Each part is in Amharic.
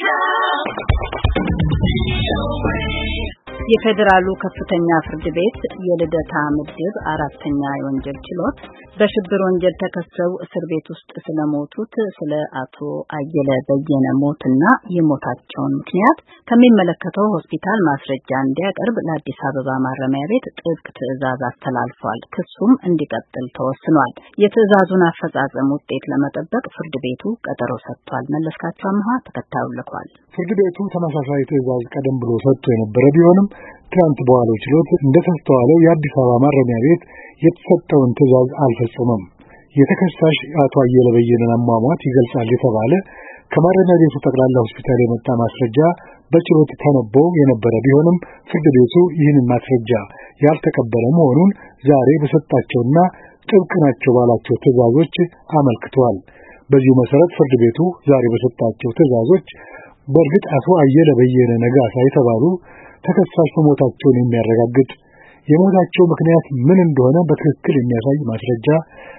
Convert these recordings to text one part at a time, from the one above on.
የፌደራሉ ከፍተኛ ፍርድ ቤት የልደታ ምድብ አራተኛ የወንጀል ችሎት በሽብር ወንጀል ተከሰው እስር ቤት ውስጥ ስለሞቱት ስለ አቶ አየለ በየነ ሞትና የሞታቸውን ምክንያት ከሚመለከተው ሆስፒታል ማስረጃ እንዲያቀርብ ለአዲስ አበባ ማረሚያ ቤት ጥብቅ ትዕዛዝ አስተላልፏል። ክሱም እንዲቀጥል ተወስኗል። የትዕዛዙን አፈጻጸም ውጤት ለመጠበቅ ፍርድ ቤቱ ቀጠሮ ሰጥቷል። መለስካቸው አምሃ ተከታዩን ልኳል። ፍርድ ቤቱ ተመሳሳይ ትዕዛዝ ቀደም ብሎ ሰጥቶ የነበረ ቢሆንም ትናንት በዋለው ችሎት እንደተስተዋለው የአዲስ አበባ ማረሚያ ቤት የተሰጠውን ትዕዛዝ አልፈጸመም። የተከሳሽ አቶ አየለ በየነን አሟሟት ይገልጻል የተባለ ከማረሚያ ቤቱ ጠቅላላ ሆስፒታል የመጣ ማስረጃ በችሎት ተነቦ የነበረ ቢሆንም ፍርድ ቤቱ ይህንን ማስረጃ ያልተቀበለ መሆኑን ዛሬ በሰጣቸውና ጥብቅ ናቸው ባላቸው ትዕዛዞች አመልክቷል። በዚሁ መሰረት ፍርድ ቤቱ ዛሬ በሰጣቸው ትዕዛዞች በእርግጥ አቶ አየለ በየነ ነጋሳ የተባሉ ተከሳሽ መሞታቸውን የሚያረጋግጥ የሞታቸው ምክንያት ምን እንደሆነ በትክክል የሚያሳይ ማስረጃ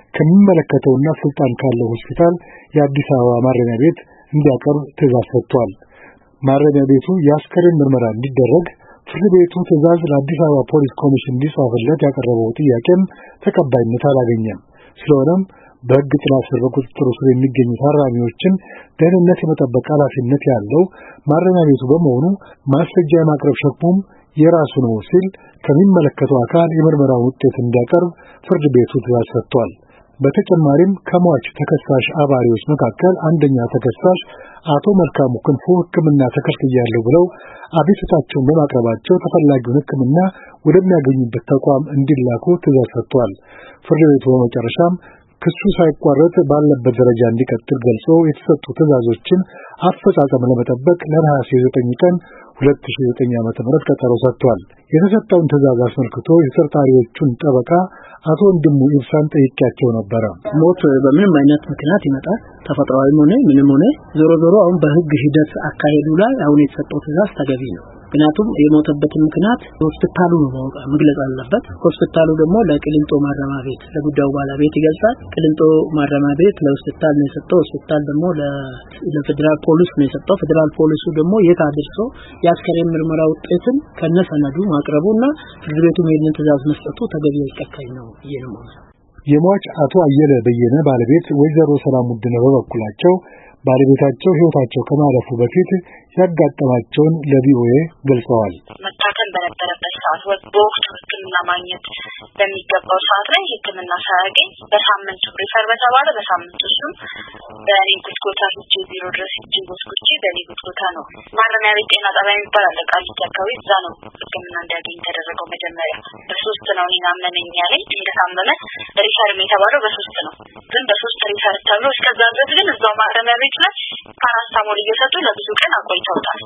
ከሚመለከተውና ስልጣን ካለው ሆስፒታል የአዲስ አበባ ማረሚያ ቤት እንዲያቀርብ ትዕዛዝ ሰጥቷል። ማረሚያ ቤቱ የአስከሬን ምርመራ እንዲደረግ ፍርድ ቤቱ ትዕዛዝ ለአዲስ አበባ ፖሊስ ኮሚሽን እንዲጻፍለት ያቀረበው ጥያቄም ተቀባይነት አላገኘም። ስለሆነም በሕግ ጥላ ስር በቁጥጥር ስር የሚገኙ ታራሚዎችን ደህንነት የመጠበቅ ኃላፊነት ያለው ማረሚያ ቤቱ በመሆኑ ማስረጃ የማቅረብ ሸክሙም የራሱ ነው ሲል ከሚመለከተው አካል የምርመራውን ውጤት እንዲያቀርብ ፍርድ ቤቱ ትዕዛዝ ሰጥቷል። በተጨማሪም ከሟች ተከሳሽ አባሪዎች መካከል አንደኛ ተከሳሽ አቶ መልካሙ ክንፉ ሕክምና ተከልክያለሁ ብለው አቤቱታቸውን በማቅረባቸው ተፈላጊውን ሕክምና ወደሚያገኙበት ተቋም እንዲላኩ ትዕዛዝ ሰጥቷል። ፍርድ ቤቱ በመጨረሻም ክሱ ሳይቋረጥ ባለበት ደረጃ እንዲቀጥል ገልጾ የተሰጡ ትዕዛዞችን አፈጻጸም ለመጠበቅ ለነሐሴ 9 ቀን 2009 ዓ.ም ቀጠሮ ሰጥቷል። የተሰጠውን ትዕዛዝ አስመልክቶ የተጠርጣሪዎቹን ጠበቃ አቶ ወንድሙ ኢብሳን ጠይቄያቸው ነበረ። ሞት በምንም አይነት ምክንያት ይመጣል፣ ተፈጥሯዊም ሆነ ምንም ሆነ ዞሮ አሁን በህግ ሂደት አካሄዱ ላይ አሁን የተሰጠው ትዕዛዝ ተገቢ ነው። ምክንያቱም የሞተበትን ምክንያት ሆስፒታሉ ነው መግለጽ አለበት። ሆስፒታሉ ደግሞ ለቅሊንጦ ማረሚያ ቤት ለጉዳዩ ባለቤት ይገልጻል። ቅሊንጦ ማረሚያ ቤት ለሆስፒታል ነው የሰጠው፣ ሆስፒታል ደግሞ ለፌደራል ፖሊስ ነው የሰጠው። ፌደራል ፖሊሱ ደግሞ የት አድርሶ የአስከሬን ምርመራ ውጤትን ከነሰነዱ ማቅረቡና ፍርድ ቤቱ ይህንን ትዕዛዝ መስጠቱ ተገቢ ይቀካኝ ነው ይየነው። የሟች አቶ አየለ በየነ ባለቤት ወይዘሮ ሰላም ውድነ በበኩላቸው ባለቤታቸው ህይወታቸው ከማለፉ በፊት ያጋጠማቸውን ለቪኦኤ ገልጸዋል። መታከም በነበረበት ሰዓት በወቅቱ ሕክምና ማግኘት በሚገባው ሰዓት ላይ ሕክምና ሳያገኝ በሳምንቱ ሪፈር በተባለ በሳምንቱ እሱም በእኔ ጉትጎታ ሂጄ ቢሮ ድረስ ሂጄ ወስኩቼ በእኔ ጉትጎታ ነው ማረሚያ ቤት ጤና ጣቢያ የሚባል አለ ቃሊቲ አካባቢ፣ እዛ ነው ሕክምና እንዲያገኝ ተደረገው። መጀመሪያ በ3 ነው እኔን አመመኝ ያለኝ። እንደታመመ ሪፈር የተባለው በ3 ነው፣ ግን በ3 ሪፈር ተብሎ እስከዛ ድረስ ግን እዛው ማረሚያ ቤት ላይ ፓራስታሞል እየሰጡ ለብዙ ቀን አቆይተውታል።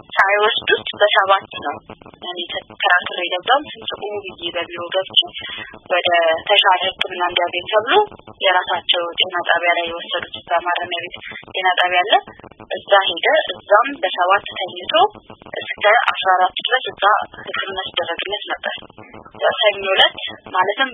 ሳይወስዱት በ7 ነው እኔ ተከራክሬ ገባም ስንጽቁ ብዬ በቢሮ ገብቼ ወደ ተሻለ ሕክምና እንዲያገኝ ተብሎ የራሳቸው ጤና ጣቢያ ላይ የወሰዱት። እዛ ማረሚያ ቤት ጤና ጣቢያ አለ፣ እዛ ሄደ። እዛም በ7 ተኝቶ እስከ 14 ድረስ እዛ ሕክምና ሲደረግለት ነበር። ሰኞ ዕለት ማለትም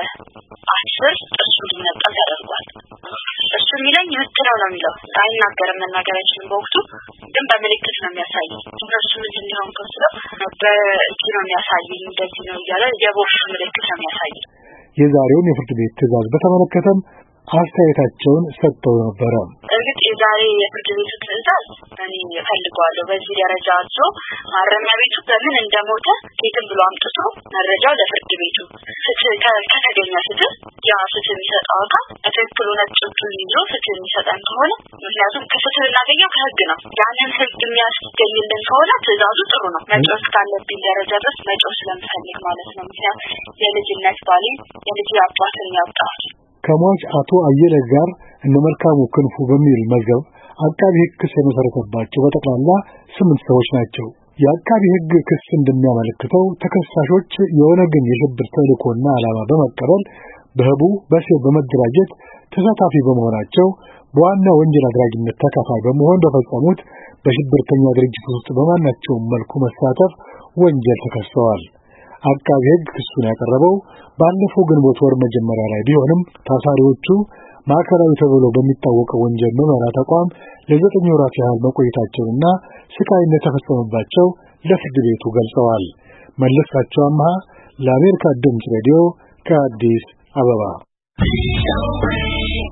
በ10 ጥርሱ እንዲነቀል ተደርጓል። እሱ የሚለኝ ምትለው ነው የሚለው አይናገርም፣ መናገር አይችልም። በወቅቱ ግን በምልክት ነው የሚያሳየው። እሱ ምንድን ሊሆን ከስለው በእጅ ነው የሚያሳየኝ፣ እንደዚህ ነው እያለ የቦክስ ምልክት ነው የሚያሳየው። የዛሬውን የፍርድ ቤት ትዕዛዝ በተመለከተም አስተያየታቸውን ሰጥተው ነበረ። እርግጥ የዛሬ የፍርድ ቤቱ ትዕዛዝ እኔ እፈልገዋለሁ። በዚህ ደረጃ አዞ ማረሚያ ቤቱ በምን እንደሞተ ከየትም ብሎ አምጥቶ መረጃው ለፍርድ ቤቱ ፍትህ ከተገኘ ፍትህ ያ ፍትህ የሚሰጠው አካል በትክክሉ ነጭቱን ይዞ ፍትህ የሚሰጠን ከሆነ ምክንያቱም ከፍትህ እናገኘው ከህግ ነው። ያንን ህግ የሚያስገኝልን ከሆነ ትዕዛዙ ጥሩ ነው። መጮህ ካለብኝ ደረጃ ድረስ መጮህ ስለምፈልግ ማለት ነው። ምክንያቱም የልጅነት ባሌ የልጅ አባትን ያውጣል። ከሟች አቶ አየለ ጋር እነ መልካሙ ክንፉ በሚል መዝገብ አቃቢ ህግ ክስ የመሰረተባቸው በጠቅላላ 8 ሰዎች ናቸው። የአቃቢ ህግ ክስ እንደሚያመለክተው ተከሳሾች የኦነግን የሽብር ተልዕኮና ዓላማ በመቀበል በህቡ በሴት በመደራጀት ተሳታፊ በመሆናቸው በዋና ወንጀል አድራጊነት ተካፋይ በመሆን በፈጸሙት በሽብርተኛ ድርጅት ውስጥ በማናቸውም መልኩ መሳተፍ ወንጀል ተከሰዋል። አቃቢ ህግ ክሱን ያቀረበው ባለፈው ግንቦት ወር መጀመሪያ ላይ ቢሆንም ታሳሪዎቹ ማዕከላዊ ተብሎ በሚታወቀው ወንጀል ምርመራ ተቋም ለ9 ወራት ያህል መቆየታቸውንና ስቃይ እንደተፈጸመባቸው ለፍርድ ቤቱ ገልጸዋል። መለስካቸው አምሃ ለአሜሪካ ድምፅ ሬዲዮ ከአዲስ አበባ